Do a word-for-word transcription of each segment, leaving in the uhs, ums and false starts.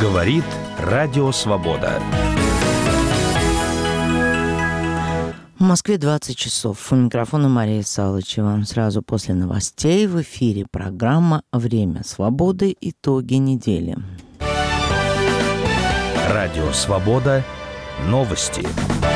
Говорит Радио Свобода. В Москве двадцать часов. У микрофона Мария Салычева. Сразу после новостей в эфире программа «Время свободы. Итоги недели». Радио Свобода. Новости.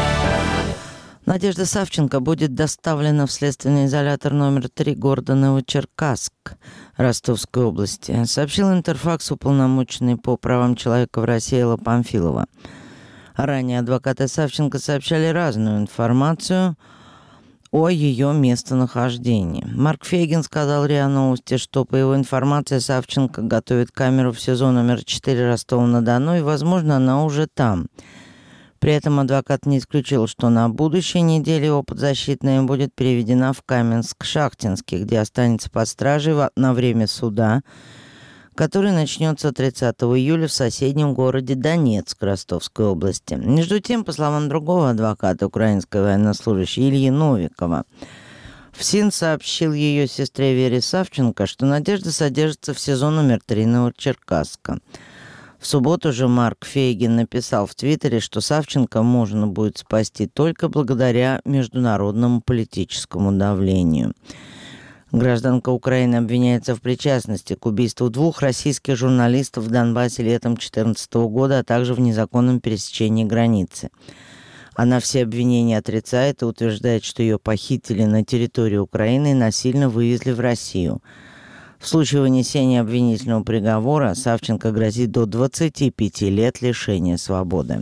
Надежда Савченко будет доставлена в следственный изолятор номер три города Новочеркасск Ростовской области, сообщил Интерфакс уполномоченный по правам человека в России Элла Памфилова. Ранее адвокаты Савченко сообщали разную информацию о ее местонахождении. Марк Фейгин сказал РИА Новости, что по его информации Савченко готовит камеру в СИЗО номер четыре Ростова-на-Дону, и, возможно, она уже там. При этом адвокат не исключил, что на будущей неделе его подзащитная будет переведена в Каменск-Шахтинский, где останется под стражей на время суда, который начнется тридцатого июля в соседнем городе Донецк Ростовской области. Между тем, по словам другого адвоката, украинской военнослужащей Ильи Новикова, ФСИН сообщил ее сестре Вере Савченко, что Надежда содержится в СИЗО номер три Новочеркасска. В субботу же Марк Фейгин написал в Твиттере, что Савченко можно будет спасти только благодаря международному политическому давлению. Гражданка Украины обвиняется в причастности к убийству двух российских журналистов в Донбассе летом две тысячи четырнадцатого года, а также в незаконном пересечении границы. Она все обвинения отрицает и утверждает, что ее похитили на территории Украины и насильно вывезли в Россию. В случае вынесения обвинительного приговора Савченко грозит до двадцати пяти лет лишения свободы.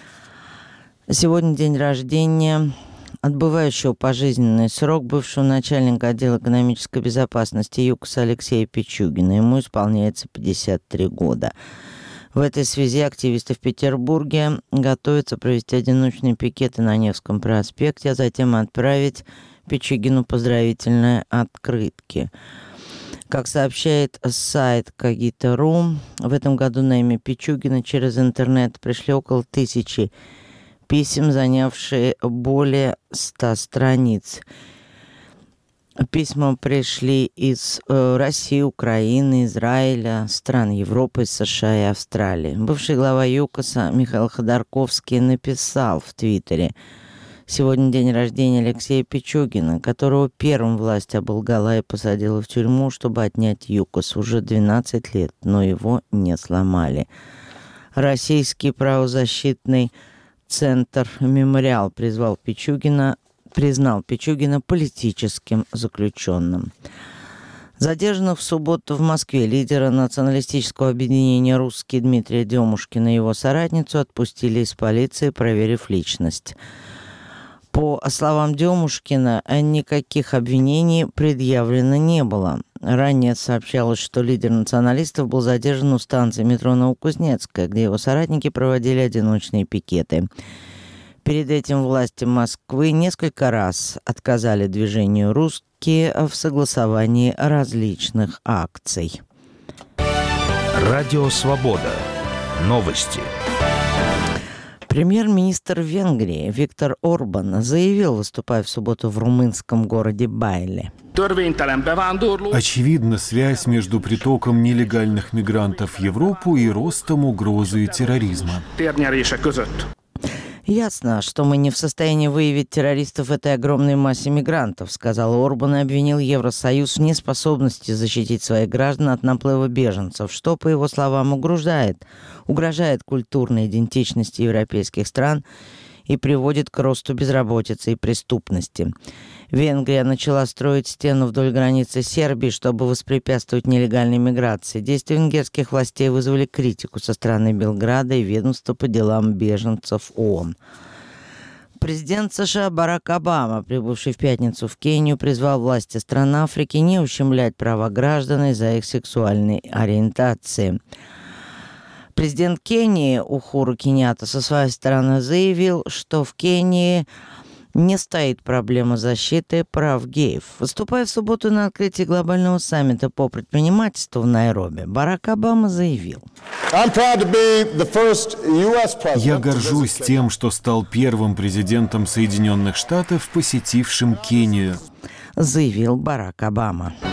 Сегодня день рождения отбывающего пожизненный срок бывшего начальника отдела экономической безопасности ЮКОСа Алексея Пичугина. Ему исполняется пятьдесят три года. В этой связи активисты в Петербурге готовятся провести одиночные пикеты на Невском проспекте, а затем отправить Пичугину поздравительные открытки. Как сообщает сайт Когито точка ру, в этом году на имя Пичугина через интернет пришли около тысячи писем, занявшие более ста страниц. Письма пришли из э, России, Украины, Израиля, стран Европы, США и Австралии. Бывший глава ЮКОСа Михаил Ходорковский написал в Твиттере: «Сегодня день рождения Алексея Пичугина, которого первым власть оболгала и посадила в тюрьму, чтобы отнять ЮКОС уже двенадцать лет, но его не сломали». Российский правозащитный центр «Мемориал» призвал Пичугина, признал Пичугина политическим заключенным. Задержанных в субботу в Москве лидера националистического объединения «Русские» Дмитрия Демушкина и его соратницу отпустили из полиции, проверив личность. По словам Демушкина, никаких обвинений предъявлено не было. Ранее сообщалось, что лидер националистов был задержан у станции метро Новокузнецкая, где его соратники проводили одиночные пикеты. Перед этим власти Москвы несколько раз отказали движению «Русские» в согласовании различных акций. Радио Свобода. Новости. Премьер-министр Венгрии Виктор Орбан заявил, выступая в субботу в румынском городе Байле: очевидна связь между притоком нелегальных мигрантов в Европу и ростом угрозы терроризма. «Ясно, что мы не в состоянии выявить террористов в этой огромной массе мигрантов», сказал Орбан и обвинил Евросоюз в неспособности защитить своих граждан от наплыва беженцев, что, по его словам, угрожает, угрожает культурной идентичности европейских стран и приводит к росту безработицы и преступности. Венгрия начала строить стену вдоль границы Сербии, чтобы воспрепятствовать нелегальной миграции. Действия венгерских властей вызвали критику со стороны Белграда и ведомства по делам беженцев ООН. Президент США Барак Обама, прибывший в пятницу в Кению, призвал власти стран Африки не ущемлять права граждан из-за их сексуальной ориентации. Президент Кении Ухуру Кеньятта со своей стороны заявил, что в Кении не стоит проблема защиты прав геев. Выступая в субботу на открытии глобального саммита по предпринимательству в Найроби, Барак Обама заявил: «Я горжусь тем, что стал первым президентом Соединенных Штатов, посетившим Кению», заявил Барак Обама.